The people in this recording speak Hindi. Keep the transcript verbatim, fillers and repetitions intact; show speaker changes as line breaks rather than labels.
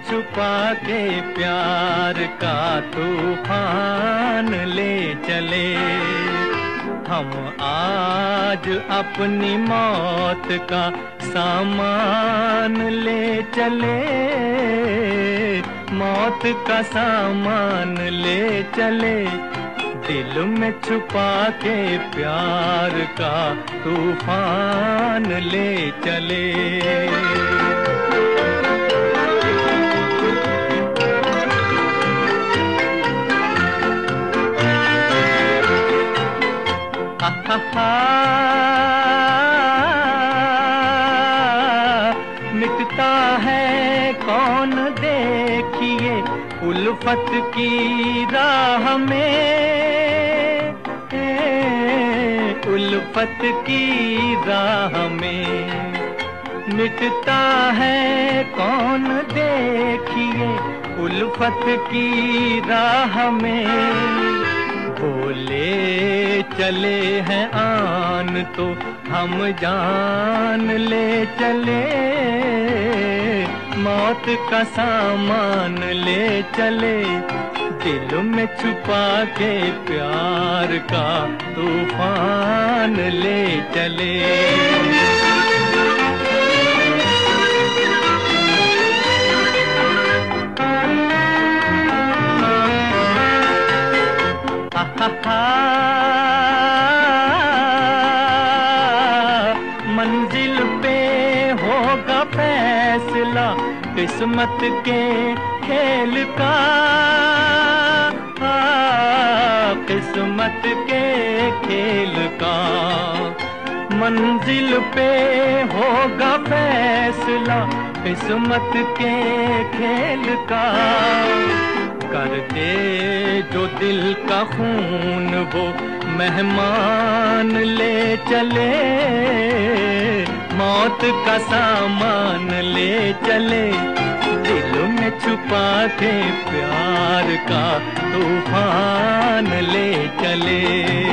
छुपा के प्यार का तूफान ले चले। हम आज अपनी मौत का सामान ले चले, मौत का सामान ले चले। दिल में छुपा के प्यार का तूफान ले चले। हा हा मिटता है कौन देखिए उल्फत की राह में, उल्फत की राह में। मिटता है कौन देखिए उल्फत की राह में। बोले चले हैं आन तो हम जान ले चले, मौत का सामान ले चले। दिल में छुपा के प्यार का तूफान ले चले। हा हा मंजिल पे होगा फैसला किस्मत के खेल का, किस्मत के खेल का। मंजिल पे होगा फैसला किस्मत के खेल का। कर दे जो दिल का खून वो मेहमान ले चले, मौत का सामान ले चले। दिल में छुपा के प्यार का तूफान ले चले।